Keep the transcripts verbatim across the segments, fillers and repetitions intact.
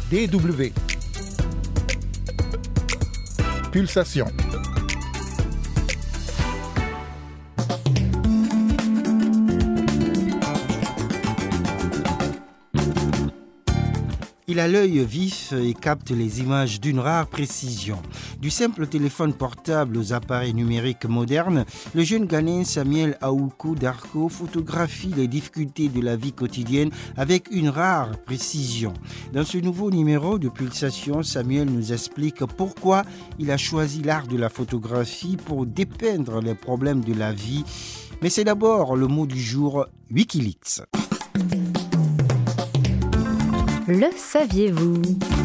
D W. Pulsation. Il a l'œil vif et capte les images d'une rare précision. Du simple téléphone portable aux appareils numériques modernes, le jeune Ghanéen Samuel Aouko Darko photographie les difficultés de la vie quotidienne avec une rare précision. Dans ce nouveau numéro de Pulsation, Samuel nous explique pourquoi il a choisi l'art de la photographie pour dépeindre les problèmes de la vie. Mais c'est d'abord le mot du jour, Wikileaks. Le saviez-vous ?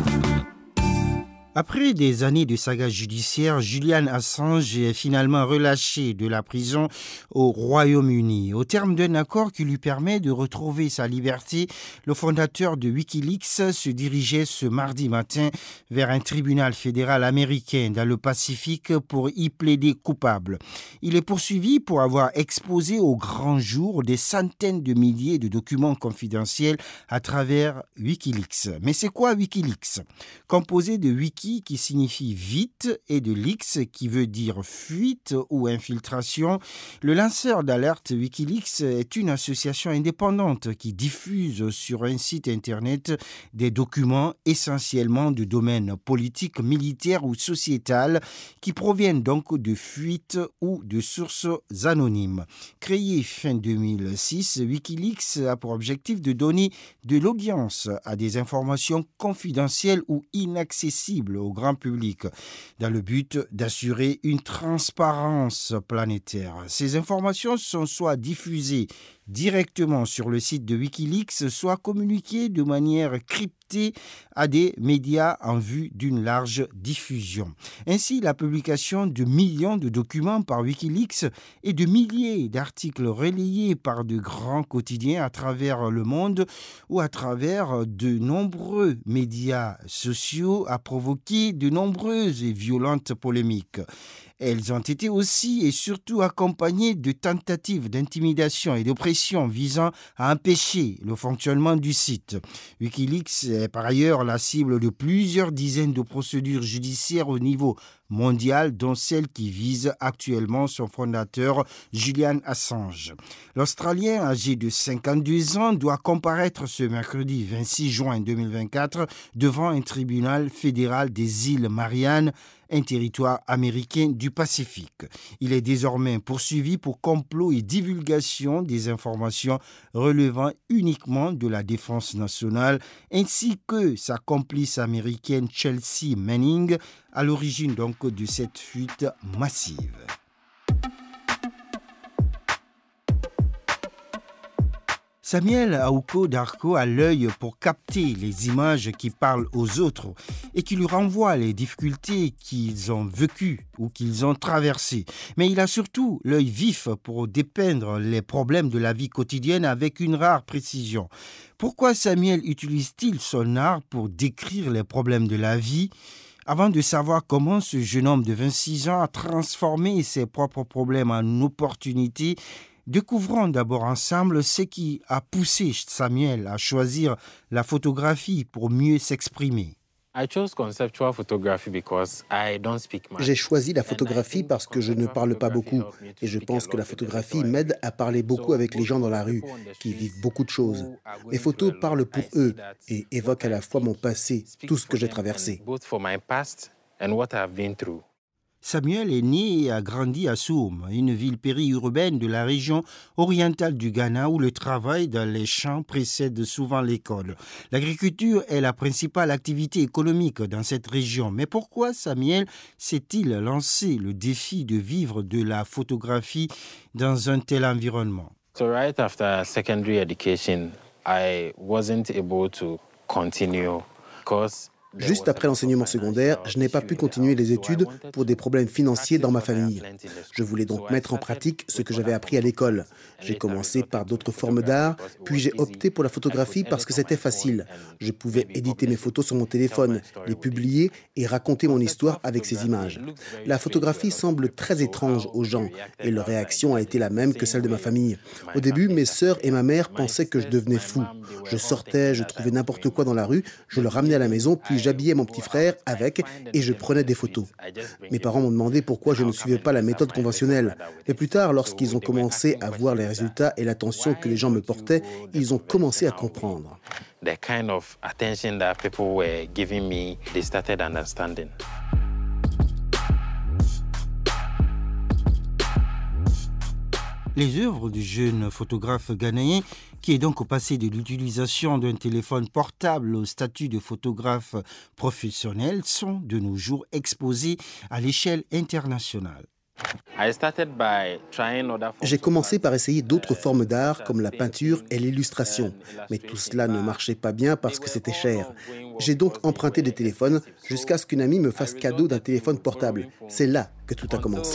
Après des années de saga judiciaire, Julian Assange est finalement relâché de la prison au Royaume-Uni. Au terme d'un accord qui lui permet de retrouver sa liberté, le fondateur de Wikileaks se dirigeait ce mardi matin vers un tribunal fédéral américain dans le Pacifique pour y plaider coupable. Il est poursuivi pour avoir exposé au grand jour des centaines de milliers de documents confidentiels à travers Wikileaks. Mais c'est quoi Wikileaks ? Composé de wiki qui signifie vite et de leaks qui veut dire fuite ou infiltration, le lanceur d'alerte Wikileaks est une association indépendante qui diffuse sur un site internet des documents essentiellement de domaine politique, militaire ou sociétal qui proviennent donc de fuites ou de sources anonymes. Créé fin deux mille six, Wikileaks a pour objectif de donner de l'audience à des informations confidentielles ou inaccessibles au grand public, dans le but d'assurer une transparence planétaire. Ces informations sont soit diffusées directement sur le site de Wikileaks, soit communiquées de manière cryptée à des médias en vue d'une large diffusion. Ainsi, la publication de millions de documents par Wikileaks et de milliers d'articles relayés par de grands quotidiens à travers le monde ou à travers de nombreux médias sociaux a provoqué de nombreuses et violentes polémiques. Elles ont été aussi et surtout accompagnées de tentatives d'intimidation et d'oppression visant à empêcher le fonctionnement du site. Wikileaks est par ailleurs la cible de plusieurs dizaines de procédures judiciaires au niveau mondial, dont celle qui vise actuellement son fondateur Julian Assange. L'Australien, âgé de cinquante-deux ans, doit comparaître ce mercredi vingt-six juin deux mille vingt-quatre devant un tribunal fédéral des îles Mariannes, un territoire américain du Pacifique. Il est désormais poursuivi pour complot et divulgation des informations relevant uniquement de la défense nationale, ainsi que sa complice américaine Chelsea Manning, à l'origine donc de cette fuite massive. Samuel Aouko Darko a l'œil pour capter les images qui parlent aux autres et qui lui renvoient les difficultés qu'ils ont vécues ou qu'ils ont traversées. Mais il a surtout l'œil vif pour dépeindre les problèmes de la vie quotidienne avec une rare précision. Pourquoi Samuel utilise-t-il son art pour décrire les problèmes de la vie ? Avant de savoir comment ce jeune homme de vingt-six ans a transformé ses propres problèmes en opportunités, découvrons d'abord ensemble ce qui a poussé Samuel à choisir la photographie pour mieux s'exprimer. J'ai choisi la photographie parce que je ne parle pas beaucoup et je pense que la photographie m'aide à parler beaucoup avec les gens dans la rue qui vivent beaucoup de choses. Mes photos parlent pour eux et évoquent à la fois mon passé, tout ce que j'ai traversé. Samuel est né et a grandi à Soum, une ville périurbaine de la région orientale du Ghana où le travail dans les champs précède souvent l'école. L'agriculture est la principale activité économique dans cette région. Mais pourquoi Samuel s'est-il lancé le défi de vivre de la photographie dans un tel environnement? So right after secondary education, I wasn't able to continue because Juste après l'enseignement secondaire, je n'ai pas pu continuer les études pour des problèmes financiers dans ma famille. Je voulais donc mettre en pratique ce que j'avais appris à l'école. J'ai commencé par d'autres formes d'art, puis j'ai opté pour la photographie parce que c'était facile. Je pouvais éditer mes photos sur mon téléphone, les publier et raconter mon histoire avec ces images. La photographie semble très étrange aux gens et leur réaction a été la même que celle de ma famille. Au début, mes sœurs et ma mère pensaient que je devenais fou. Je sortais, je trouvais n'importe quoi dans la rue, je le ramenais à la maison, puis j'habillais mon petit frère avec et je prenais des photos. Mes parents m'ont demandé pourquoi je ne suivais pas la méthode conventionnelle. Mais plus tard, lorsqu'ils ont commencé à voir les résultats et l'attention que les gens me portaient, ils ont commencé à comprendre. The kind of attention that people were giving me, they started understanding. Les œuvres du jeune photographe ghanéen, qui est donc passé de l'utilisation d'un téléphone portable au statut de photographe professionnel, sont de nos jours exposées à l'échelle internationale. J'ai commencé par essayer d'autres formes d'art comme la peinture et l'illustration, mais tout cela ne marchait pas bien parce que c'était cher. J'ai donc emprunté des téléphones jusqu'à ce qu'une amie me fasse cadeau d'un téléphone portable. C'est là que tout a commencé.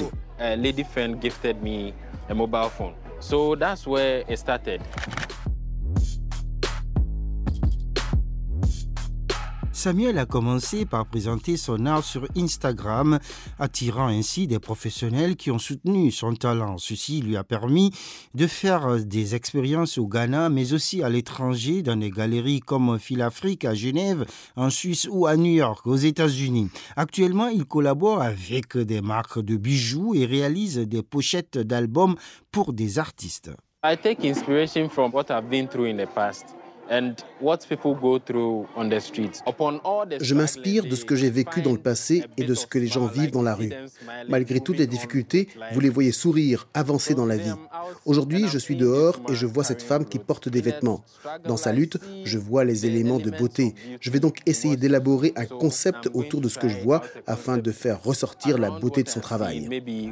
Samuel a commencé par présenter son art sur Instagram, attirant ainsi des professionnels qui ont soutenu son talent. Ceci lui a permis de faire des expériences au Ghana, mais aussi à l'étranger, dans des galeries comme Philafrique à Genève, en Suisse ou à New York, aux États-Unis. Actuellement, il collabore avec des marques de bijoux et réalise des pochettes d'albums pour des artistes. I take inspiration from what I've been through in the past. Je m'inspire de ce que j'ai vécu dans le passé et de ce que les gens vivent dans la rue. Malgré toutes les difficultés, vous les voyez sourire, avancer dans la vie. Aujourd'hui, je suis dehors et je vois cette femme qui porte des vêtements. Dans sa lutte, je vois les éléments de beauté. Je vais donc essayer d'élaborer un concept autour de ce que je vois afin de faire ressortir la beauté de son travail.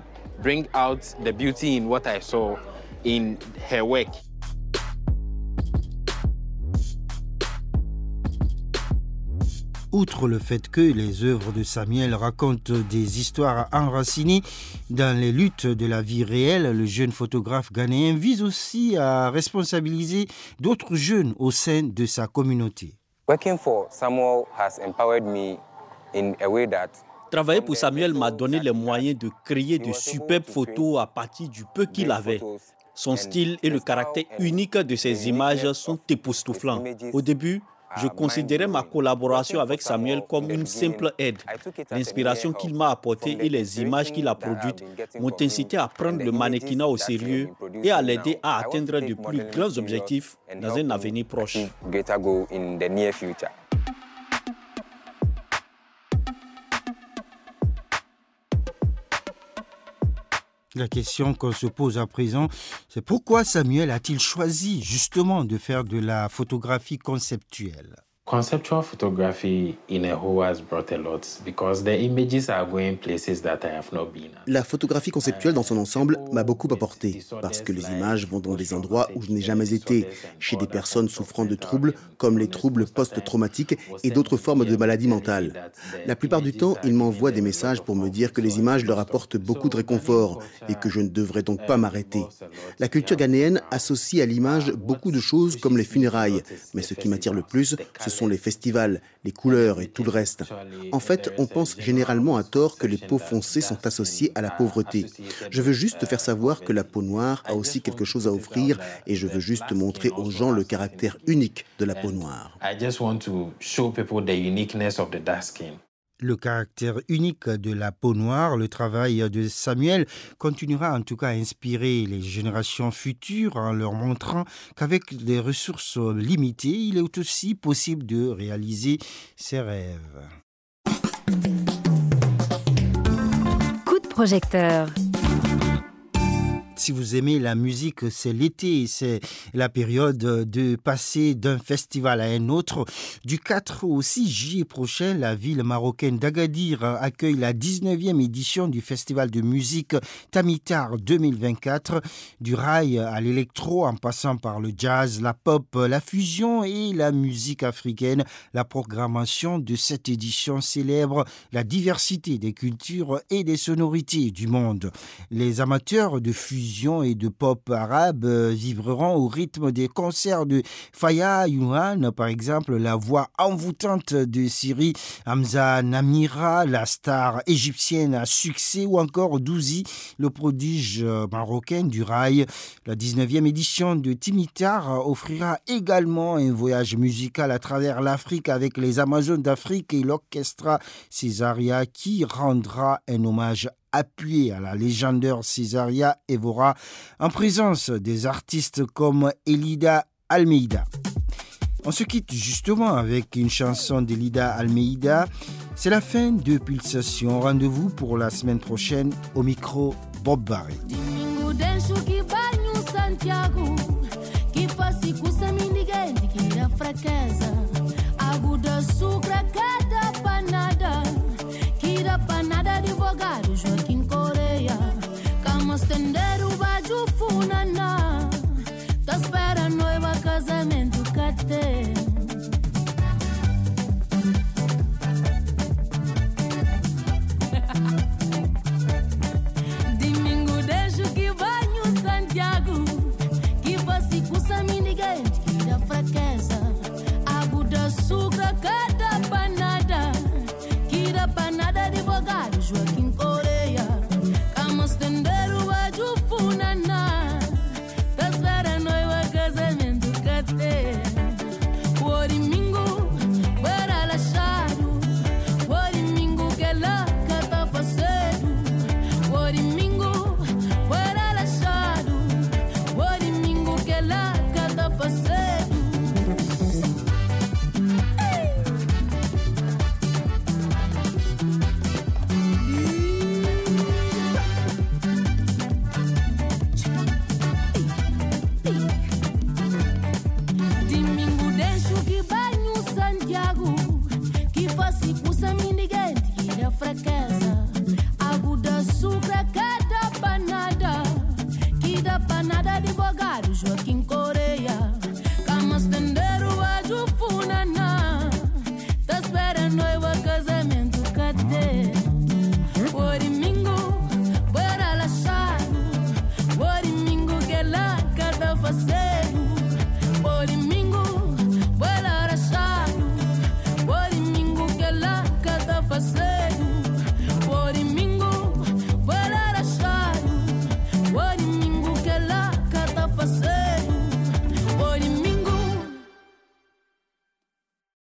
Outre le fait que les œuvres de Samuel racontent des histoires enracinées dans les luttes de la vie réelle, le jeune photographe ghanéen vise aussi à responsabiliser d'autres jeunes au sein de sa communauté. Travailler pour Samuel m'a donné les moyens de créer de superbes photos à partir du peu qu'il avait. Son style et le caractère unique de ses images sont époustouflants. Au début, je considérais ma collaboration avec Samuel comme une simple aide. L'inspiration qu'il m'a apportée et les images qu'il a produites m'ont incité à prendre le mannequinat au sérieux et à l'aider à atteindre de plus grands objectifs dans un avenir proche. La question qu'on se pose à présent, c'est pourquoi Samuel a-t-il choisi justement de faire de la photographie conceptuelle? Conceptual photography in a whole has brought a lot because the images are going places that I have not been. La photographie conceptuelle dans son ensemble m'a beaucoup apporté parce que les images vont dans des endroits où je n'ai jamais été, chez des personnes souffrant de troubles comme les troubles post-traumatiques et d'autres formes de maladies mentales. La plupart du temps, ils m'envoient des messages pour me dire que les images leur apportent beaucoup de réconfort et que je ne devrais donc pas m'arrêter. La culture ghanéenne associe à l'image beaucoup de choses comme les funérailles, mais ce qui m'attire le plus, ce sont les festivals, les couleurs et tout le reste. En fait, on pense généralement à tort que les peaux foncées sont associées à la pauvreté. Je veux juste faire savoir que la peau noire a aussi quelque chose à offrir et je veux juste montrer aux gens le caractère unique de la peau noire. Le caractère unique de la peau noire, le travail de Samuel continuera en tout cas à inspirer les générations futures en leur montrant qu'avec des ressources limitées, il est aussi possible de réaliser ses rêves. Coup de projecteur. si vous aimez la musique, c'est l'été, c'est la période de passer d'un festival à un autre. Du quatre au six juillet prochain, la ville marocaine d'Agadir accueille la dix-neuvième édition du festival de musique Tamitar deux mille vingt-quatre. Du rail à l'électro, en passant par le jazz, la pop, la fusion et la musique africaine, la programmation de cette édition célèbre la diversité des cultures et des sonorités du monde. Les amateurs de fusion et de pop arabe vibreront au rythme des concerts de Faya Youhan, par exemple la voix envoûtante de Siri Hamza Namira, la star égyptienne à succès, ou encore Douzi, le prodige marocain du rail. La dix-neuvième édition de Timitar offrira également un voyage musical à travers l'Afrique avec les Amazones d'Afrique et l'Orchestra Césaria qui rendra un hommage appuyé à la légendaire Césaria Evora en présence des artistes comme Elida Almeida. On se quitte justement avec une chanson d'Elida Almeida. C'est la fin de Pulsation. Rendez-vous pour la semaine prochaine au micro Bob Barry. Panada advogado Joaquim Correia, como estender o baju funana, tá espera noiva casamento cate. Domingo deixo que banho Santiago, que passe com Sami ninguém que dá fraqueza, água da açúcar cada panada. Panada advogado Joaquim Correia, como estender o baju funana, tá espera noiva casamento cate. O domingo para laxado, o domingo que lá cata facedo, o domingo para laxado, o domingo que lá cata facedo. Fraqueza, água da açúcar, cada panada, que dá panada advogado Joaquim Correia, como estender o baju funana, tá espera noiva casamento cate. O domingo para laxado, o domingo que lá cada fazer.